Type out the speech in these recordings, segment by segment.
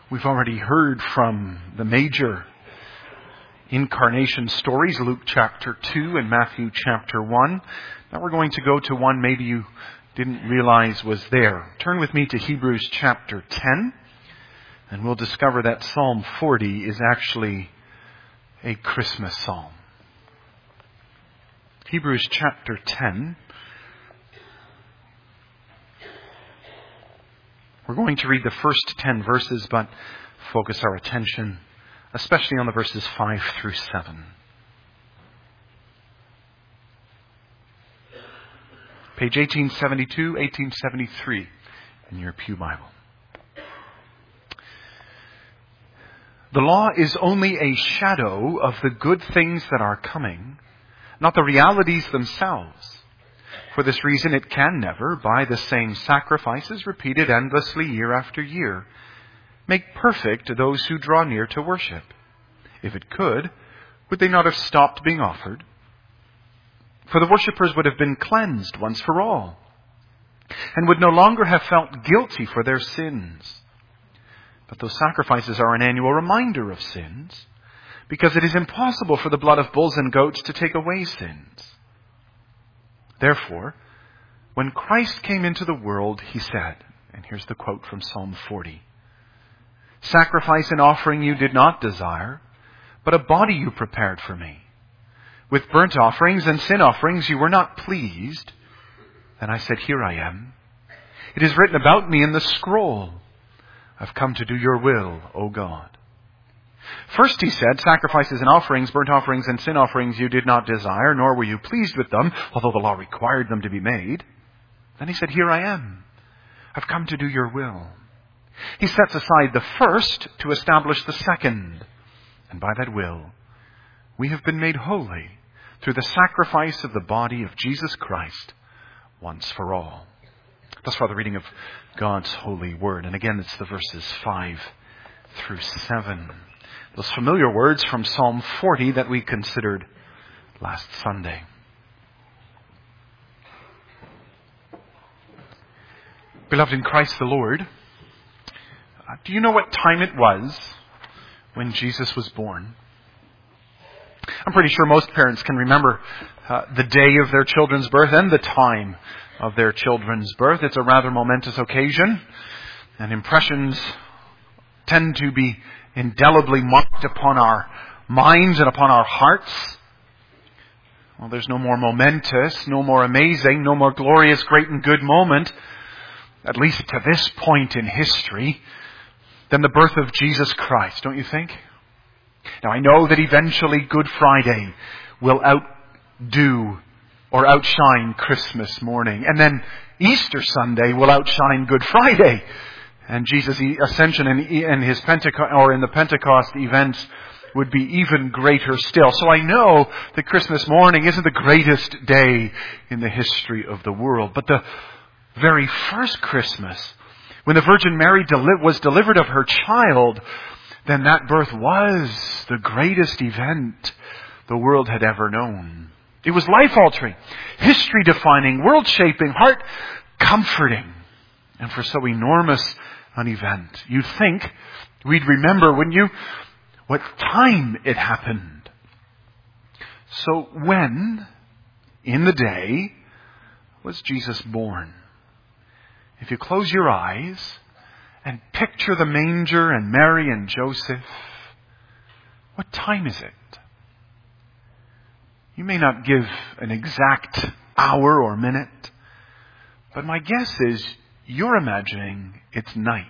We've already heard from the major incarnation stories, Luke chapter 2 and Matthew chapter 1. Now we're going to go to one maybe you didn't realize was there. Turn with me to Hebrews chapter 10, and we'll discover that Psalm 40 is actually a Christmas psalm. Hebrews chapter 10. We're going to read the first 10 verses, but focus our attention especially on the verses 5 through 7. Page 1872, 1873 in your Pew Bible. The law is only a shadow of the good things that are coming, not the realities themselves. For this reason, it can never, by the same sacrifices repeated endlessly year after year, make perfect those who draw near to worship. If it could, would they not have stopped being offered? For the worshippers would have been cleansed once for all, and would no longer have felt guilty for their sins. But those sacrifices are an annual reminder of sins, because it is impossible for the blood of bulls and goats to take away sins. Therefore, when Christ came into the world, he said, and here's the quote from Psalm 40, "Sacrifice and offering you did not desire, but a body you prepared for me. With burnt offerings and sin offerings you were not pleased. Then I said, here I am. It is written about me in the scroll. I've come to do your will, O God." First he said, "Sacrifices and offerings, burnt offerings and sin offerings you did not desire, nor were you pleased with them, although the law required them to be made." Then he said, "Here I am. I've come to do your will." He sets aside the first to establish the second. And by that will, we have been made holy through the sacrifice of the body of Jesus Christ once for all. Thus far the reading of God's holy word. And again, it's the verses 5 through 7. Those familiar words from Psalm 40 that we considered last Sunday. Beloved in Christ the Lord, do you know what time it was when Jesus was born? I'm pretty sure most parents can remember the day of their children's birth and the time of their children's birth. It's a rather momentous occasion, and impressions tend to be indelibly marked upon our minds and upon our hearts. Well, there's no more momentous, no more amazing, no more glorious, great and good moment, at least to this point in history, than the birth of Jesus Christ, don't you think? Now, I know that eventually Good Friday will outdo or outshine Christmas morning, and then Easter Sunday will outshine Good Friday, and Jesus' ascension and his Pentecost, or in the Pentecost events, would be even greater still. So I know that Christmas morning isn't the greatest day in the history of the world, but the very first Christmas, when the Virgin Mary was delivered of her child, then that birth was the greatest event the world had ever known. It was life-altering, history-defining, world-shaping, heart-comforting, and for so enormous an event, you'd think we'd remember, wouldn't you, what time it happened. So when, in the day, was Jesus born? If you close your eyes and picture the manger and Mary and Joseph, what time is it? You may not give an exact hour or minute, but my guess is you're imagining it's night.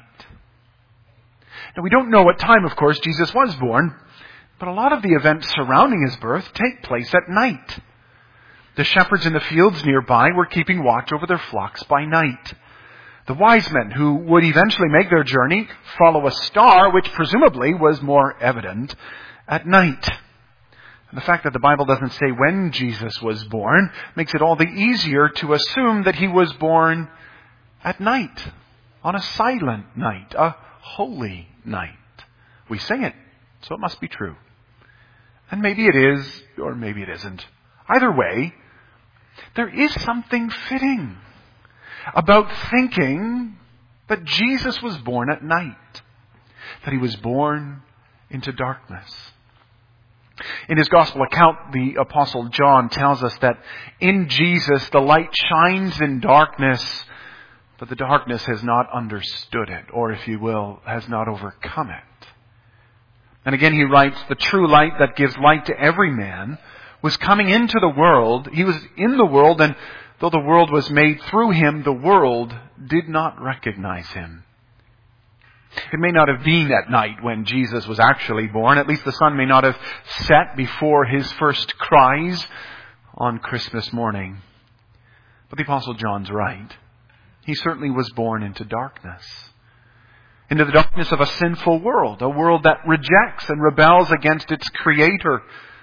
Now, we don't know what time, of course, Jesus was born, but a lot of the events surrounding his birth take place at night. The shepherds in the fields nearby were keeping watch over their flocks by night. The wise men who would eventually make their journey follow a star, which presumably was more evident at night. And the fact that the Bible doesn't say when Jesus was born makes it all the easier to assume that he was born at night, on a silent night, a holy night. We sing it, so it must be true. And maybe it is, or maybe it isn't. Either way, there is something fitting about thinking that Jesus was born at night. that He was born into darkness. In his Gospel account, the Apostle John tells us that in Jesus the light shines in darkness, but the darkness has not understood it, or if you will, has not overcome it. And again he writes, the true light that gives light to every man was coming into the world. He was in the world, and though the world was made through Him, the world did not recognize Him. It may not have been at night when Jesus was actually born. At least the sun may not have set before His first cries on Christmas morning. But the Apostle John's right. He certainly was born into darkness. Into the darkness of a sinful world. A world that rejects and rebels against its Creator.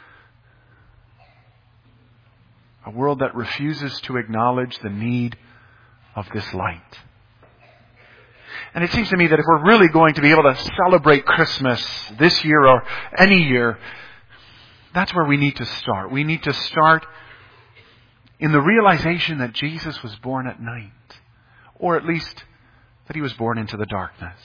A world that refuses to acknowledge the need of this light. And it seems to me that if we're really going to be able to celebrate Christmas this year or any year, that's where we need to start. We need to start in the realization that Jesus was born at night. Or at least that He was born into the darkness.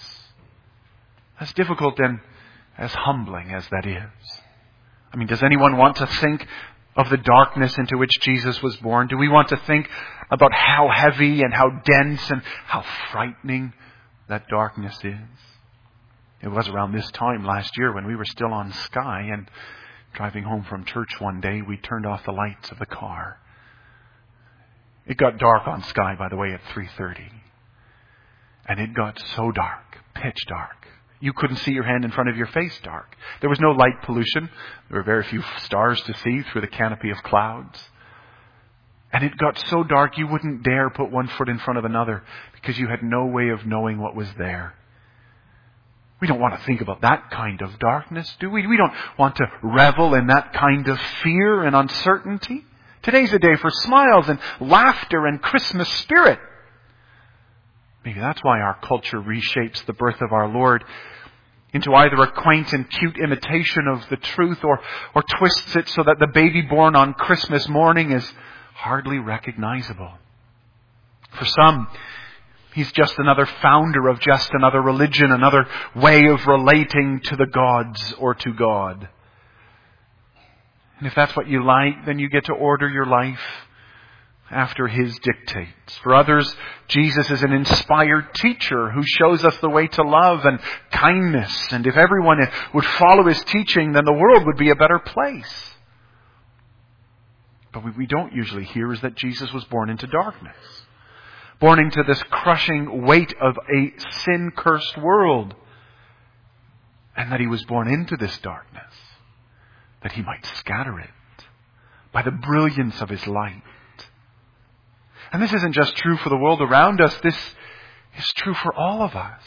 As difficult and as humbling as that is. I mean, does anyone want to think of the darkness into which Jesus was born? Do we want to think about how heavy and how dense and how frightening that darkness is? It was around this time last year when we were still on Skye, and driving home from church one day, we turned off the lights of the car. It got dark on Skye, by the way, at 3:30. And it got so dark, pitch dark. You couldn't see your hand in front of your face dark. There was no light pollution. There were very few stars to see through the canopy of clouds. And it got so dark you wouldn't dare put one foot in front of another because you had no way of knowing what was there. We don't want to think about that kind of darkness, do we? We don't want to revel in that kind of fear and uncertainty. Today's a day for smiles and laughter and Christmas spirit. Maybe that's why our culture reshapes the birth of our Lord into either a quaint and cute imitation of the truth or twists it so that the baby born on Christmas morning is hardly recognizable. For some, He's just another founder of just another religion, another way of relating to the gods or to God. And if that's what you like, then you get to order your life after His dictates. For others, Jesus is an inspired teacher who shows us the way to love and kindness. And if everyone would follow His teaching, then the world would be a better place. But what we don't usually hear is that Jesus was born into darkness. Born into this crushing weight of a sin-cursed world. And that He was born into this darkness that He might scatter it by the brilliance of His light. And this isn't just true for the world around us. This is true for all of us.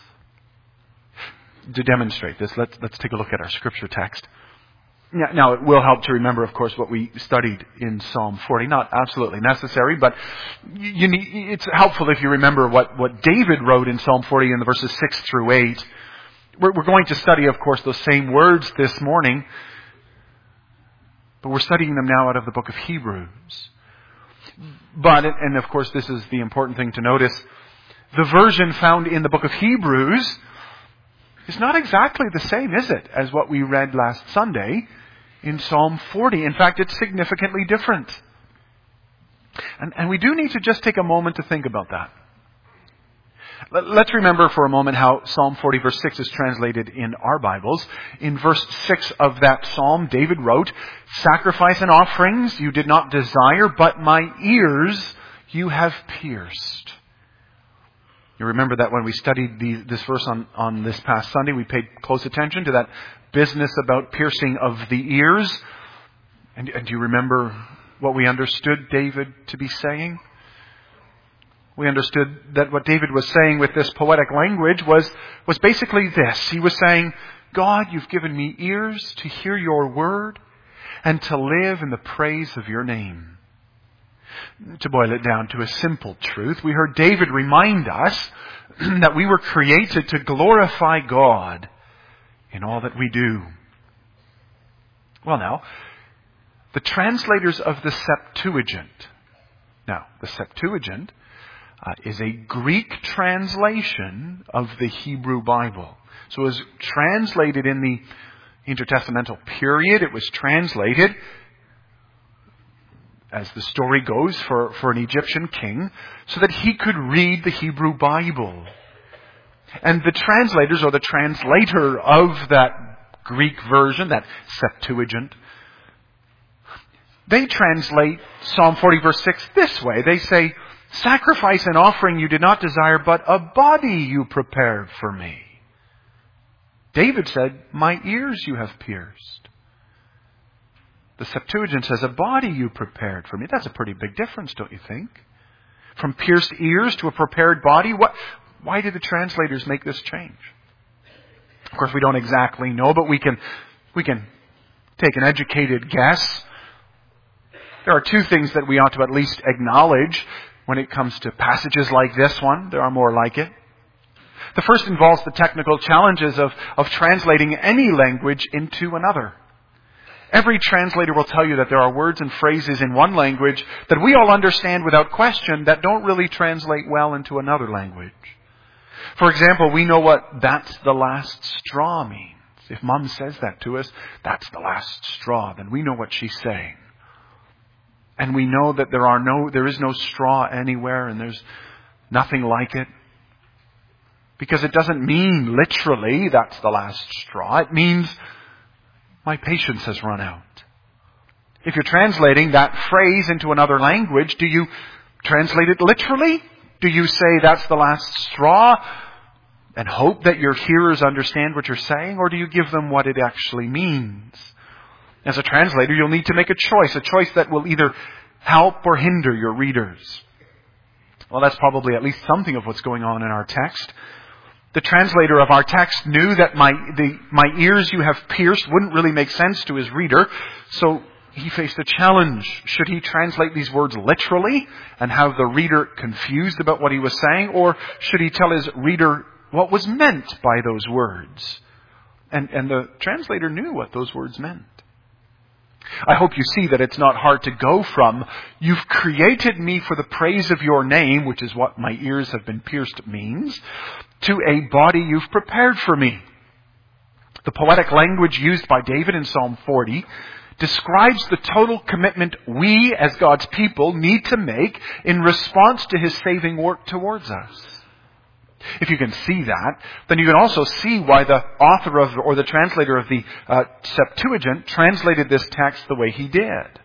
To demonstrate this, let's take a look at our scripture text. Now, it will help to remember, of course, what we studied in Psalm 40. Not absolutely necessary, but it's helpful if you remember what David wrote in Psalm 40 in the verses 6 through 8. We're going to study, of course, those same words this morning, but we're studying them now out of the book of Hebrews. But, and of course this is the important thing to notice, the version found in the book of Hebrews is not exactly the same, is it, as what we read last Sunday in Psalm 40. In fact, it's significantly different. And we do need to just take a moment to think about that. Let's remember for a moment how Psalm 40 verse 6 is translated in our Bibles. In verse 6 of that psalm, David wrote, "Sacrifice and offerings you did not desire, but my ears you have pierced." You remember that when we studied this verse on this past Sunday, we paid close attention to that business about piercing of the ears. And do you remember what we understood David to be saying? We understood that what David was saying with this poetic language was basically this. He was saying, God, you've given me ears to hear your word and to live in the praise of your name. To boil it down to a simple truth, we heard David remind us that we were created to glorify God in all that we do. Well now, the translators of the Septuagint. Now, the Septuagint is a Greek translation of the Hebrew Bible. So it was translated in the intertestamental period. It was translated, as the story goes, for an Egyptian king, so that he could read the Hebrew Bible. And the translators, or the translator of that Greek version, that Septuagint, they translate Psalm 40 verse 6 this way. They say, "Sacrifice and offering you did not desire, but a body you prepared for me." David said, "My ears you have pierced." The Septuagint says, "A body you prepared for me." That's a pretty big difference, don't you think? From pierced ears to a prepared body. Why did the translators make this change? Of course, we don't exactly know, but we can take an educated guess. There are two things that we ought to at least acknowledge when it comes to passages like this one. There are more like it. The first involves the technical challenges of translating any language into another. Every translator will tell you that there are words and phrases in one language that we all understand without question that don't really translate well into another language. For example, we know what "that's the last straw" means. If Mom says that to us, "that's the last straw," then we know what she's saying. And we know that there is no straw anywhere, and there's nothing like it. Because it doesn't mean literally, "that's the last straw." It means, "my patience has run out." If you're translating that phrase into another language, do you translate it literally? Do you say, "that's the last straw," and hope that your hearers understand what you're saying? Or do you give them what it actually means? As a translator, you'll need to make a choice that will either help or hinder your readers. Well, that's probably at least something of what's going on in our text. The translator of our text knew that my ears you have pierced wouldn't really make sense to his reader, so he faced a challenge. Should he translate these words literally and have the reader confused about what he was saying, or should he tell his reader what was meant by those words? And the translator knew what those words meant. I hope you see that it's not hard to go from, "You've created me for the praise of your name," which is what "my ears have been pierced" means, to "a body you've prepared for me." The poetic language used by David in Psalm 40 describes the total commitment we, as God's people, need to make in response to His saving work towards us. If you can see that, then you can also see why the author of, or the translator of the Septuagint translated this text the way he did.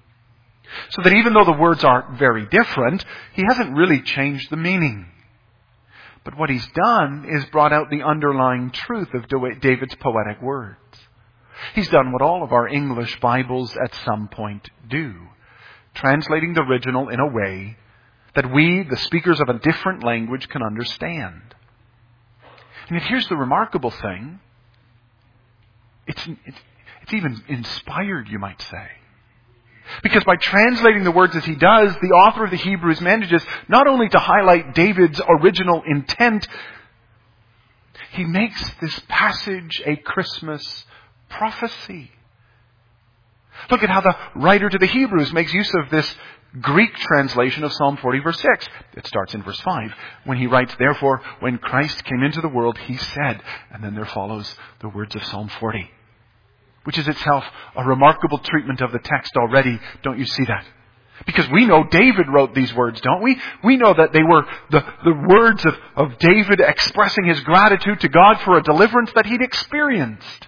So that even though the words are very different, he hasn't really changed the meaning. But what he's done is brought out the underlying truth of David's poetic words. He's done what all of our English Bibles at some point do, translating the original in a way that we, the speakers of a different language, can understand. And yet here's the remarkable thing. It's even inspired, you might say. Because by translating the words as he does, the author of the Hebrews manages not only to highlight David's original intent, he makes this passage a Christmas prophecy. Look at how the writer to the Hebrews makes use of this Greek translation of Psalm 40 verse 6. It starts in verse 5 when he writes, "Therefore, when Christ came into the world, he said," and then there follows the words of Psalm 40, which is itself a remarkable treatment of the text already. Don't you see that? Because we know David wrote these words, don't we? We know that they were the words of David expressing his gratitude to God for a deliverance that he'd experienced.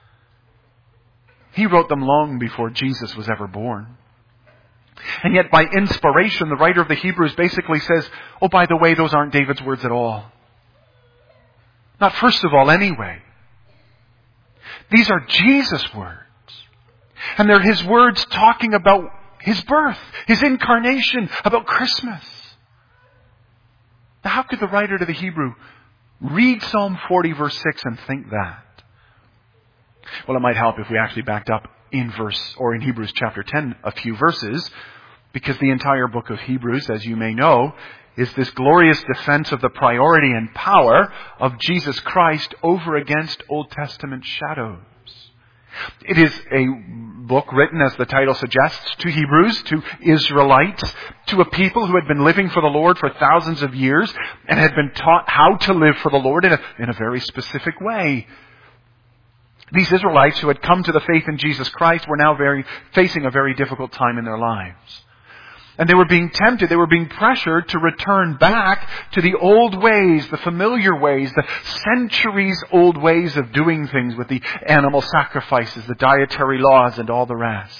He wrote them long before Jesus was ever born. And yet by inspiration, the writer of the Hebrews basically says, "Oh, by the way, those aren't David's words at all. Not first of all, anyway. These are Jesus' words. And they're His words talking about His birth, His incarnation, about Christmas." Now, how could the writer to the Hebrew read Psalm 40 verse 6 and think that? Well, it might help if we actually backed up in Hebrews chapter 10 a few verses, because the entire book of Hebrews, as you may know, is this glorious defense of the priority and power of Jesus Christ over against Old Testament shadows. It is a book written, as the title suggests, to Hebrews, to Israelites, to a people who had been living for the Lord for thousands of years and had been taught how to live for the Lord in a very specific way. These Israelites who had come to the faith in Jesus Christ were now facing a very difficult time in their lives. And they were being tempted, they were being pressured to return back to the old ways, the familiar ways, the centuries-old ways of doing things with the animal sacrifices, the dietary laws, and all the rest.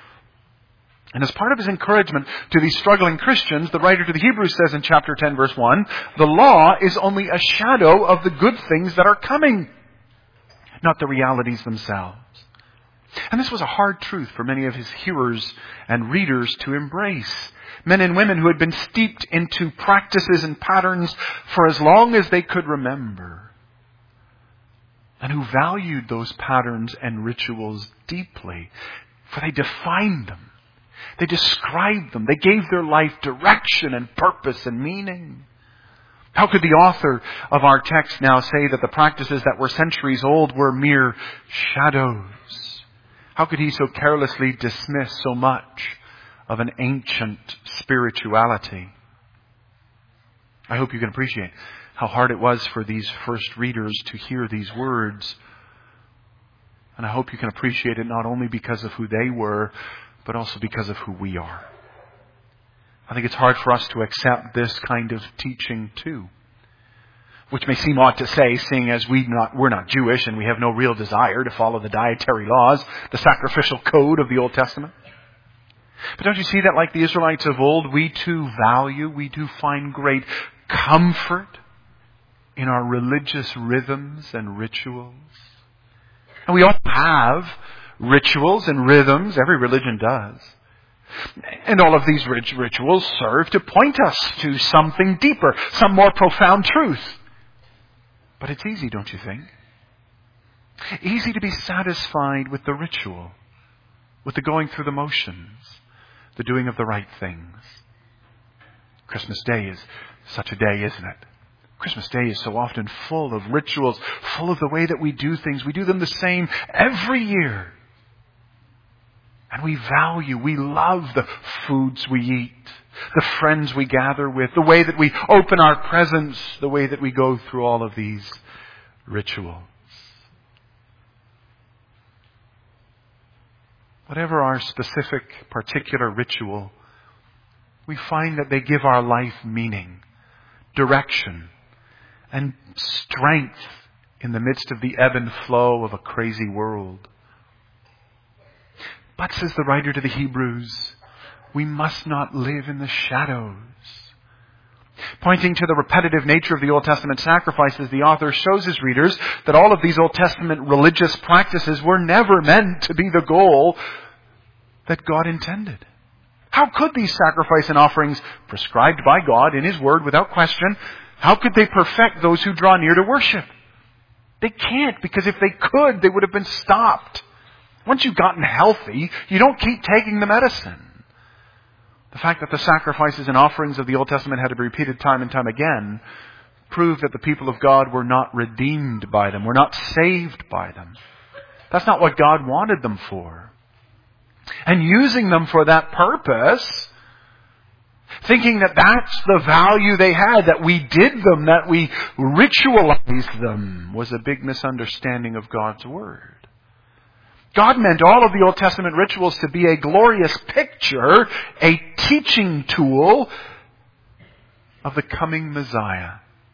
And as part of his encouragement to these struggling Christians, the writer to the Hebrews says in chapter 10, verse 1, the law is only a shadow of the good things that are coming, not the realities themselves. And this was a hard truth for many of his hearers and readers to embrace. Men and women who had been steeped into practices and patterns for as long as they could remember. And who valued those patterns and rituals deeply. For they defined them. They described them. They gave their life direction and purpose and meaning. How could the author of our text now say that the practices that were centuries old were mere shadows? How could he so carelessly dismiss so much of an ancient spirituality? I hope you can appreciate how hard it was for these first readers to hear these words. And I hope you can appreciate it not only because of who they were, but also because of who we are. I think it's hard for us to accept this kind of teaching too. Which may seem odd to say, seeing as we're not Jewish and we have no real desire to follow the dietary laws, the sacrificial code of the Old Testament. But don't you see that like the Israelites of old, we too find great comfort in our religious rhythms and rituals? And we all have rituals and rhythms, every religion does. And all of these rituals serve to point us to something deeper, some more profound truth. But it's easy, don't you think? Easy to be satisfied with the ritual, with the going through the motions, the doing of the right things. Christmas Day is such a day, isn't it? Christmas Day is so often full of rituals, full of the way that we do things. We do them the same every year. And we love the foods we eat, the friends we gather with, the way that we open our presents, the way that we go through all of these rituals. Whatever our specific, particular ritual, we find that they give our life meaning, direction, and strength in the midst of the ebb and flow of a crazy world. But, says the writer to the Hebrews, we must not live in the shadows. Pointing to the repetitive nature of the Old Testament sacrifices, the author shows his readers that all of these Old Testament religious practices were never meant to be the goal that God intended. How could these sacrifice and offerings, prescribed by God in His Word without question, how could they perfect those who draw near to worship? They can't, because if they could, they would have been stopped. Once you've gotten healthy, you don't keep taking the medicine. The fact that the sacrifices and offerings of the Old Testament had to be repeated time and time again proved that the people of God were not redeemed by them, were not saved by them. That's not what God wanted them for. And using them for that purpose, thinking that that's the value they had, that we did them, that we ritualized them, was a big misunderstanding of God's Word. God meant all of the Old Testament rituals to be a glorious picture, a teaching tool of the coming Messiah.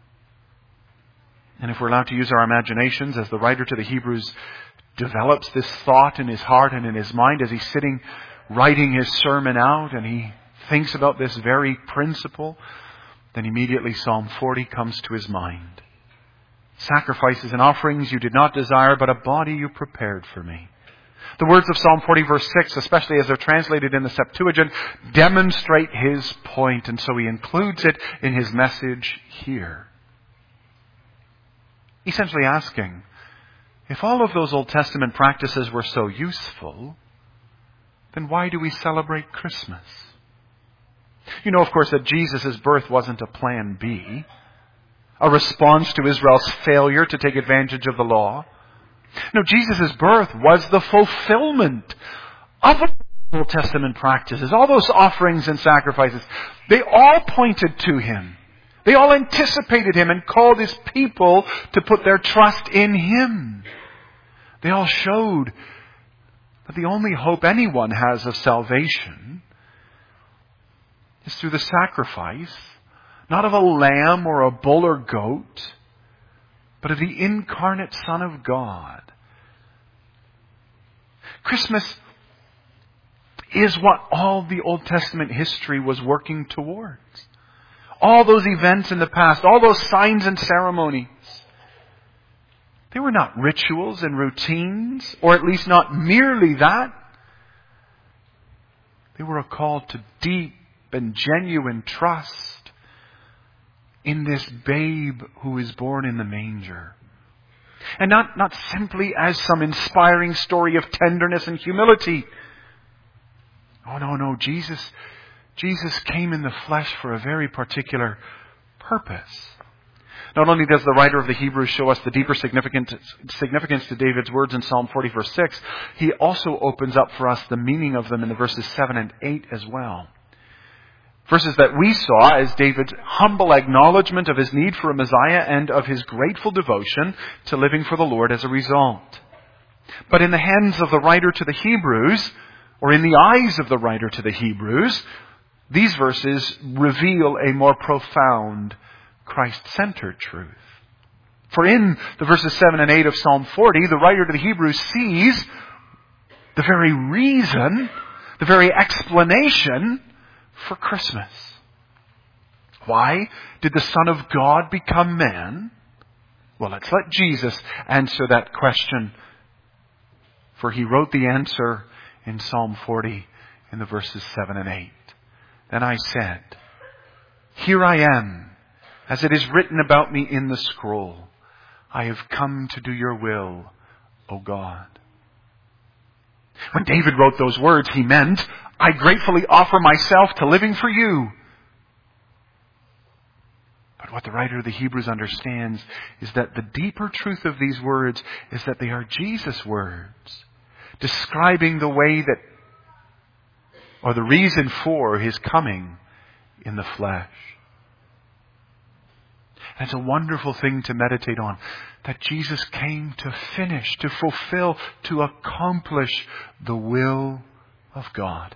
And if we're allowed to use our imaginations, as the writer to the Hebrews develops this thought in his heart and in his mind as he's sitting writing his sermon out and he thinks about this very principle, then immediately Psalm 40 comes to his mind. Sacrifices and offerings you did not desire, but a body you prepared for me. The words of Psalm 40 verse 6, especially as they're translated in the Septuagint, demonstrate his point, and so he includes it in his message here. Essentially asking, if all of those Old Testament practices were so useful, then why do we celebrate Christmas? You know, of course, that Jesus' birth wasn't a plan B, a response to Israel's failure to take advantage of the law. No, Jesus' birth was the fulfillment of the Old Testament practices, all those offerings and sacrifices, they all pointed to Him. They all anticipated Him and called His people to put their trust in Him. They all showed that the only hope anyone has of salvation is through the sacrifice, not of a lamb or a bull or goat, but of the incarnate Son of God. Christmas is what all the Old Testament history was working towards. All those events in the past, all those signs and ceremonies, they were not rituals and routines, or at least not merely that. They were a call to deep and genuine trust in this babe who is born in the manger. And not simply as some inspiring story of tenderness and humility. Oh, no. Jesus came in the flesh for a very particular purpose. Not only does the writer of the Hebrews show us the deeper significance to David's words in Psalm 40 verse 6, he also opens up for us the meaning of them in the verses 7 and 8 as well. Verses that we saw as David's humble acknowledgement of his need for a Messiah and of his grateful devotion to living for the Lord as a result. But in the hands of the writer to the Hebrews, or in the eyes of the writer to the Hebrews, these verses reveal a more profound Christ-centered truth. For in the verses 7 and 8 of Psalm 40, the writer to the Hebrews sees the very reason, the very explanation for Christmas. Why did the Son of God become man? Well, let's let Jesus answer that question. For He wrote the answer in Psalm 40 in the verses 7 and 8. Then I said, "Here I am, as it is written about me in the scroll. I have come to do your will, O God." When David wrote those words, he meant, I gratefully offer myself to living for you. But what the writer of the Hebrews understands is that the deeper truth of these words is that they are Jesus' words, describing the way that, or the reason for His coming in the flesh. And it's a wonderful thing to meditate on, that Jesus came to finish, to fulfill, to accomplish the will of God.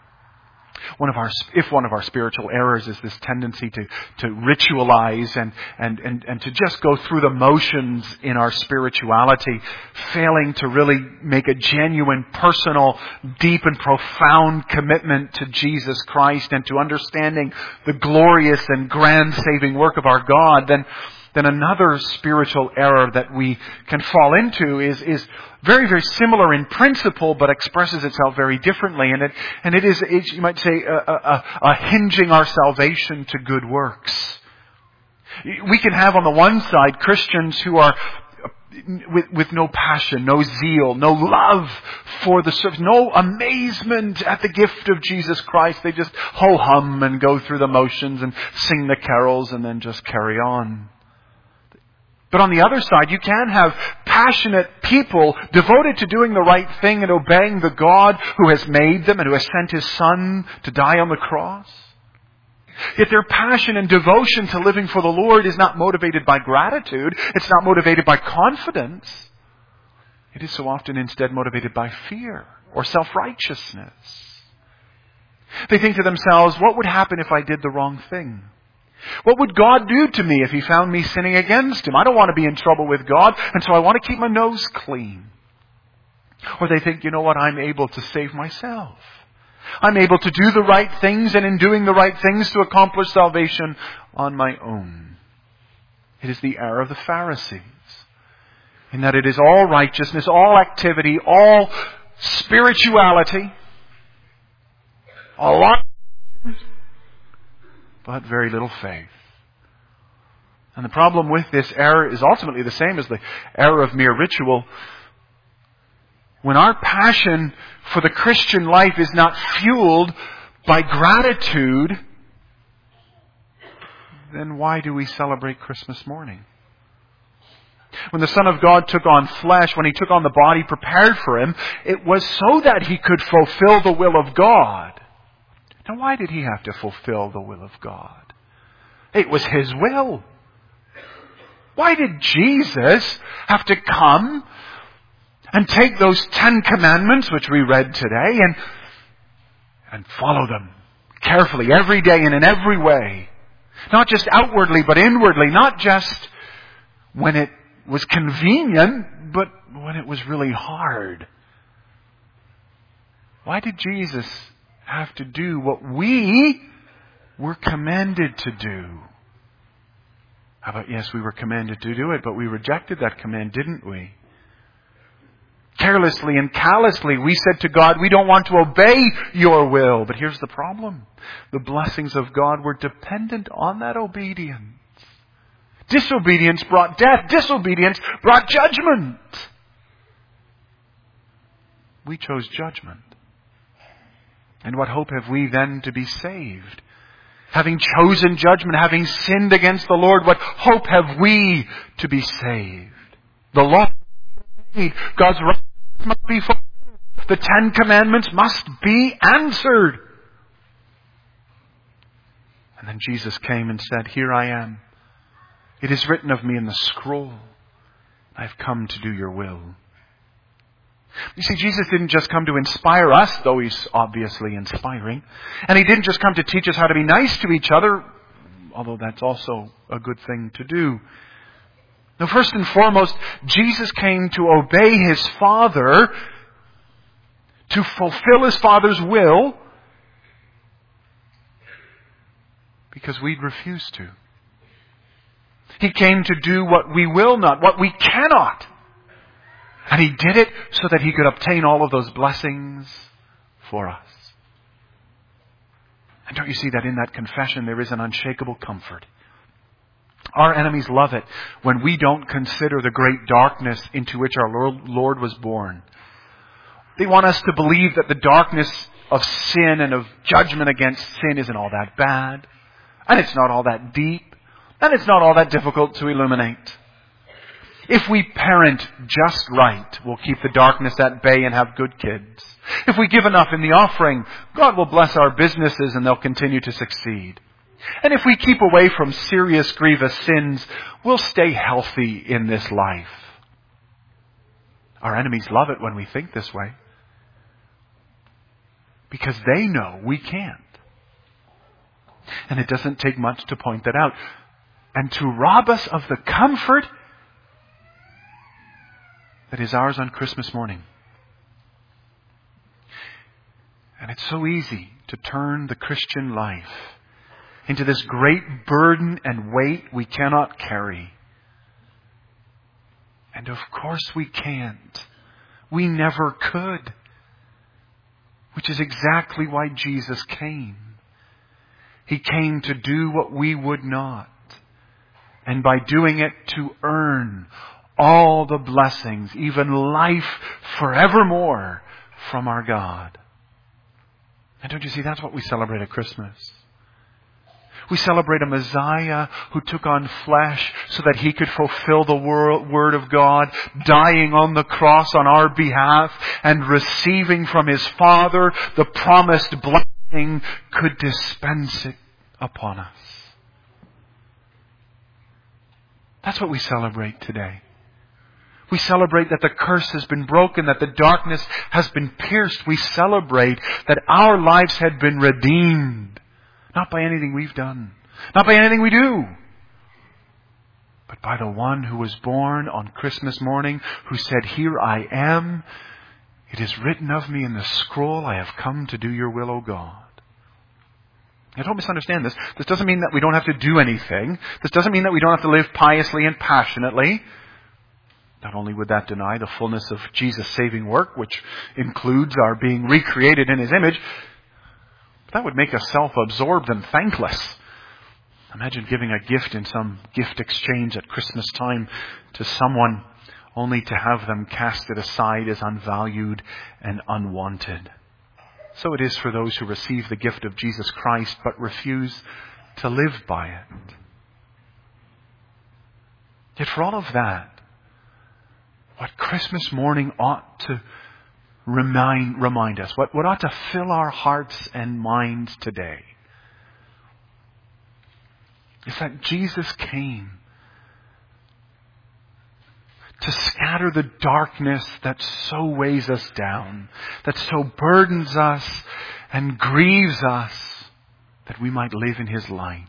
If one of our spiritual errors is this tendency to ritualize and to just go through the motions in our spirituality, failing to really make a genuine, personal, deep and profound commitment to Jesus Christ and to understanding the glorious and grand saving work of our God, then another spiritual error that we can fall into is very, very similar in principle, but expresses itself very differently. And it is, you might say, a hinging our salvation to good works. We can have on the one side Christians who are with no passion, no zeal, no love for the service, no amazement at the gift of Jesus Christ. They just ho-hum and go through the motions and sing the carols and then just carry on. But on the other side, you can have passionate people devoted to doing the right thing and obeying the God who has made them and who has sent His Son to die on the cross. Yet their passion and devotion to living for the Lord is not motivated by gratitude. It's not motivated by confidence. It is so often instead motivated by fear or self-righteousness. They think to themselves, what would happen if I did the wrong thing? What would God do to me if He found me sinning against Him? I don't want to be in trouble with God, and so I want to keep my nose clean. Or they think, you know what, I'm able to save myself. I'm able to do the right things, and in doing the right things to accomplish salvation on my own. It is the error of the Pharisees, in that it is all righteousness, all activity, all spirituality, a lot, but very little faith. And the problem with this error is ultimately the same as the error of mere ritual. When our passion for the Christian life is not fueled by gratitude, then why do we celebrate Christmas morning? When the Son of God took on flesh, when He took on the body prepared for Him, it was so that He could fulfill the will of God. Now, why did He have to fulfill the will of God? It was His will. Why did Jesus have to come and take those 10 commandments, which we read today, and follow them carefully every day and in every way? Not just outwardly, but inwardly. Not just when it was convenient, but when it was really hard. Why did Jesus have to do what we were commanded to do? How about, yes, we were commanded to do it, but we rejected that command, didn't we? Carelessly and callously, we said to God, we don't want to obey your will. But here's the problem. The blessings of God were dependent on that obedience. Disobedience brought death. Disobedience brought judgment. We chose judgment. And what hope have we then to be saved? Having chosen judgment, having sinned against the Lord, what hope have we to be saved? The law, God's righteousness must be fulfilled. The 10 commandments must be answered. And then Jesus came and said, here I am. It is written of me in the scroll. I've come to do your will. You see, Jesus didn't just come to inspire us, though He's obviously inspiring. And He didn't just come to teach us how to be nice to each other, although that's also a good thing to do. Now, first and foremost, Jesus came to obey His Father, to fulfill His Father's will, because we'd refuse to. He came to do what we will not, what we cannot. And He did it so that He could obtain all of those blessings for us. And don't you see that in that confession there is an unshakable comfort? Our enemies love it when we don't consider the great darkness into which our Lord was born. They want us to believe that the darkness of sin and of judgment against sin isn't all that bad. And it's not all that deep. And it's not all that difficult to illuminate. If we parent just right, we'll keep the darkness at bay and have good kids. If we give enough in the offering, God will bless our businesses and they'll continue to succeed. And if we keep away from serious, grievous sins, we'll stay healthy in this life. Our enemies love it when we think this way, because they know we can't. And it doesn't take much to point that out. And to rob us of the comfort that is ours on Christmas morning. And it's so easy to turn the Christian life into this great burden and weight we cannot carry. And of course we can't. We never could. Which is exactly why Jesus came. He came to do what we would not. And by doing it, to earn all the blessings, even life forevermore from our God. And don't you see, that's what we celebrate at Christmas. We celebrate a Messiah who took on flesh so that He could fulfill the Word of God, dying on the cross on our behalf and receiving from His Father the promised blessing, could dispense it upon us. That's what we celebrate today. We celebrate that the curse has been broken, that the darkness has been pierced. We celebrate that our lives had been redeemed. Not by anything we've done. Not by anything we do. But by the one who was born on Christmas morning, who said, here I am. It is written of me in the scroll, I have come to do your will, O God. Now, don't misunderstand this. This doesn't mean that we don't have to do anything. This doesn't mean that we don't have to live piously and passionately. Not only would that deny the fullness of Jesus' saving work, which includes our being recreated in His image, that would make us self-absorbed and thankless. Imagine giving a gift in some gift exchange at Christmas time to someone only to have them cast it aside as unvalued and unwanted. So it is for those who receive the gift of Jesus Christ but refuse to live by it. Yet for all of that, what Christmas morning ought to remind us, what ought to fill our hearts and minds today, is that Jesus came to scatter the darkness that so weighs us down, that so burdens us and grieves us, that we might live in His light.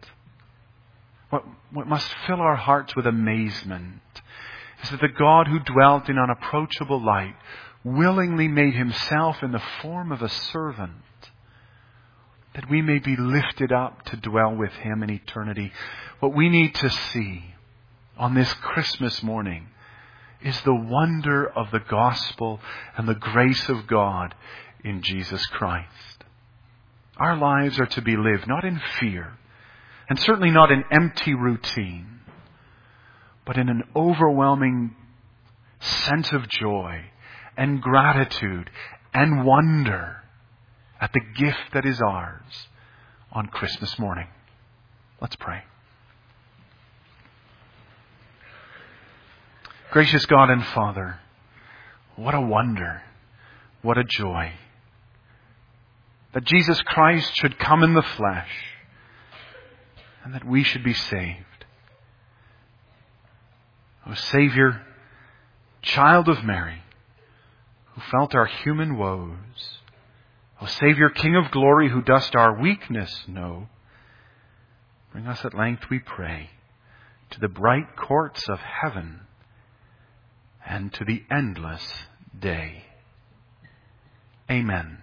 What must fill our hearts with amazement is that the God who dwelt in unapproachable light willingly made Himself in the form of a servant, that we may be lifted up to dwell with Him in eternity. What we need to see on this Christmas morning is the wonder of the gospel and the grace of God in Jesus Christ. Our lives are to be lived not in fear, and certainly not in empty routine, but in an overwhelming sense of joy and gratitude and wonder at the gift that is ours on Christmas morning. Let's pray. Gracious God and Father, what a wonder, what a joy that Jesus Christ should come in the flesh and that we should be saved. O Savior, child of Mary, who felt our human woes, O Savior, King of glory, who dost our weakness know, bring us at length, we pray, to the bright courts of heaven and to the endless day. Amen.